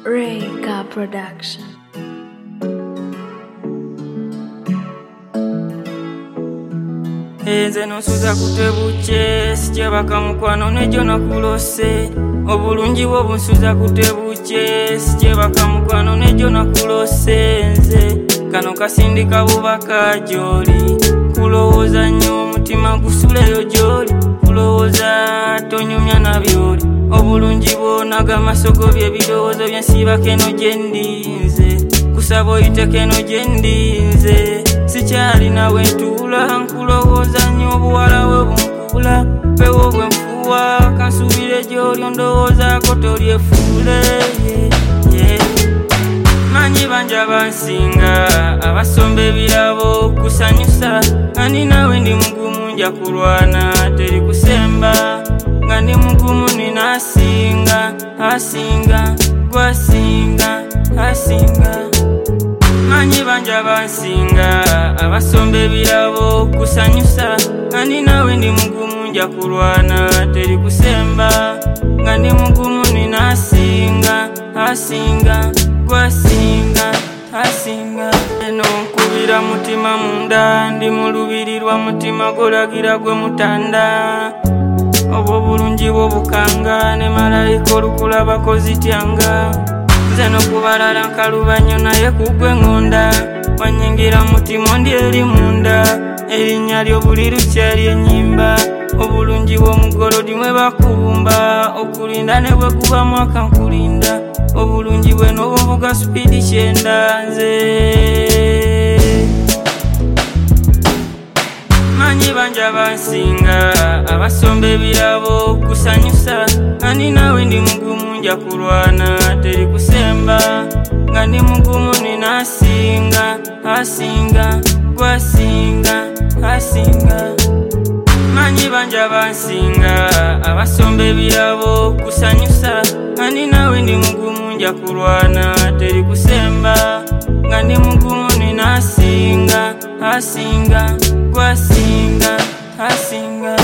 Rayka Production. Nze nosuza kutebuche sikyebaka mukwano nejo nakulose obulungi bwo bunsuza kutebuche sikyebaka mukwano nejo nakulose nze kano kasindika bubaka joli kulowooza nnyo omutima gusuleyo joli kulowooza tonyumya nabyoli obulungi bwo nagamasogo byebirowoozo byensiba keno gyendinze kusaba oyite keno gyendinze sikyali nawe ntuula nkulowooza nnyo obuwala we bunkula pewo bwe nfuwa kansubire gy'oli ondowoozaako tolyefuule manyi bangi abansinga abasomba ebirabo kusanyusa ani nawe ndi mugumu nja kulwana teri kusemba nga ndi mugumu nina asinga asinga gwasinga asinga manyi bangi abansinga abasomba ebirabo kusanyusa ani nawe ndi mugumu nja kulwana teri kusemba nga ndi mugumu nina asinga asinga gwasinga asinga eno nkubira mutima munda ndi mulubirirwa mutima golagira gwe mutanda obwo bulungi bwo bukanga ne malayika olukulabako zityanga nze nokubalala nkalubanyo naye kugwe ngonda wanyingira mutima ndi eri munda erinnya lyo buli lukyali ennyimba obulungi bw'omugolodi mwe bakubumba okulinda ne bwe guba mwaka nkulinda obulungi bwe n'obuvuga supidi kyenda nze manyi bangi abansinga abasomba ebirabo kusanyusa ani nawe ndi mugumu nja kulwana teri kusemba nga ndi mugumu nina asinga asinga gwasinga asinga manyi bangi abansinga abasomba ebirabo kusanyusa ani nawe ndi mugumu nja kulwana teri kusemba nga ndi mugumu nina asinga asinga gwasinga asinga